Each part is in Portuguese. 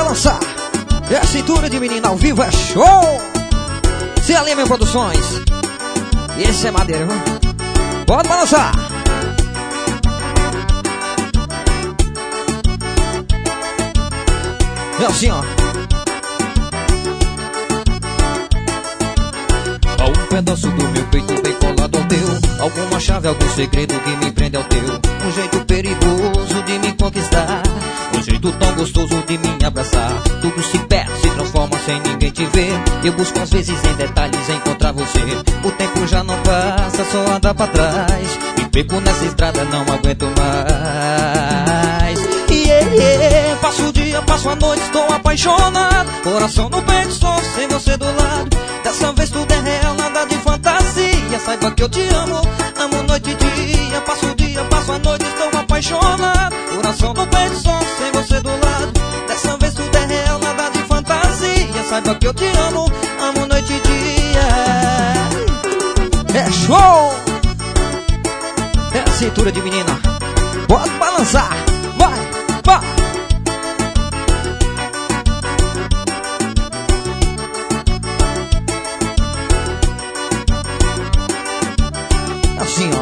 balançar. É a cintura de menina ao vivo, é show. Se Aleme Produções. Esse é madeira, viu? Pode balançar. É assim, ó. Há um pedaço do meu peito bem colado ao teu. Alguma chave, algum segredo que me prende ao teu. Um jeito perigoso de me conquistar. Um jeito tão gostoso de me abraçar. Tudo se perde, se transforma sem ninguém te ver. Eu busco às vezes em detalhes encontrar você. O tempo já não passa, só anda pra trás. Me perco nessa estrada, não aguento mais. Passo o dia, passo a noite, estou apaixonado. Coração no peito, só sem você do lado. Dessa vez tudo é real, nada de fantasia. Saiba que eu te amo, amo noite e dia. Passo o dia, passo a noite, estou apaixonado. Coração no peito, só sem você do lado. Dessa vez tudo é real, nada de fantasia. Saiba que eu te amo, amo noite e dia. É show. É a cintura de menina. Pode balançar. Vai, vai. Assim, ó.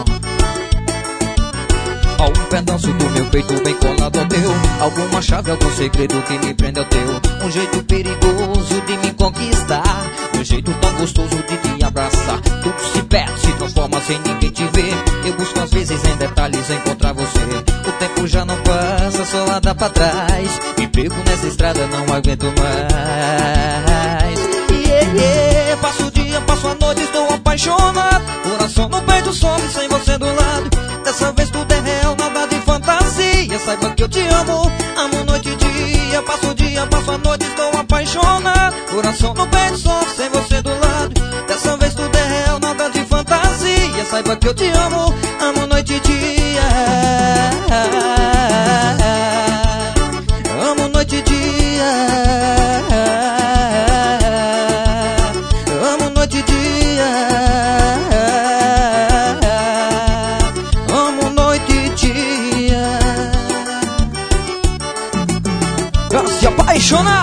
Há um pedaço do meu peito bem colado ao teu. Alguma chave, algum segredo que me prende ao teu. Um jeito perigoso de me conquistar. Um jeito tão gostoso de te abraçar. Tudo se perde, se transforma sem ninguém te ver. Eu busco às vezes em detalhes encontrar você. O tempo já não passa, só anda pra trás. Me perco nessa estrada, não aguento mais. Passo o dia, passo a noite, estou apaixonado. Coração no peito some sem você do lado. Dessa vez tudo é real, nada de fantasia. Saiba que eu te amo, amo noite e dia. Passo o dia, passo a noite, estou apaixonado. Coração no peito some sem você do lado. Dessa vez tudo é real, nada de fantasia. Saiba que eu te amo, amo noite e dia. Amo noite e dia. Amo noite e dia. Amo noite e dia. Pra se apaixonar.